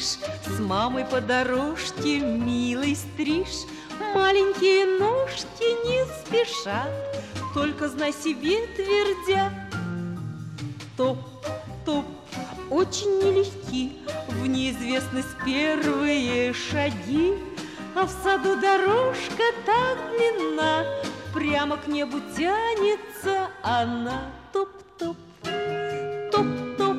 спешишь, с мамой по дорожке милой стришь. Маленькие ножки не спешат, только знай себе твердят. Топ-топ, очень нелегки в неизвестность первые шаги. А в саду дорожка так длинна, прямо к небу тянется она. Топ-топ, топ-топ,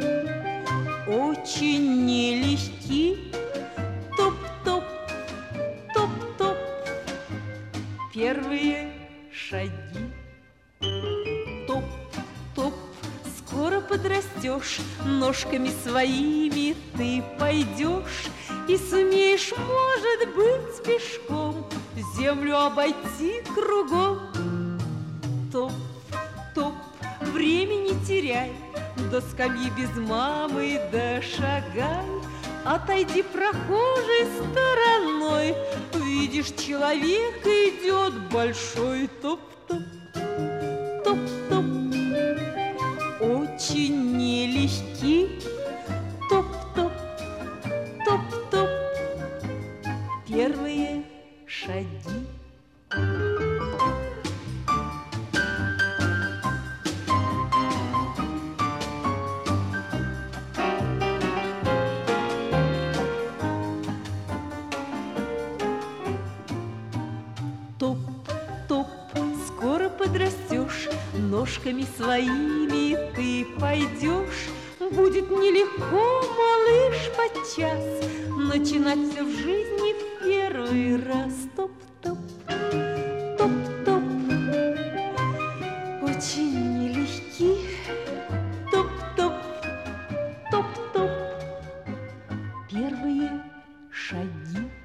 очень нелегки. Топ-топ, топ-топ, первые шаги. Топ-топ, скоро подрастешь, ножками своими ты пойдешь и сумеешь, может быть, пешком землю обойти кругом. Топ-топ, времени теряй, до скамьи без мамы дошагай. Отойди прохожей стороной, видишь, человек идет большой. Топ-топ, топ-топ, очень нелегки. Топ-топ, топ-топ, первые шаги. Топ-топ, скоро подрастешь, ножками своими ты пойдешь. Будет нелегко, малыш, подчас начинать все в жизни в первый раз. Топ-топ, топ-топ, очень нелегки. Топ-топ, топ-топ, первые шаги.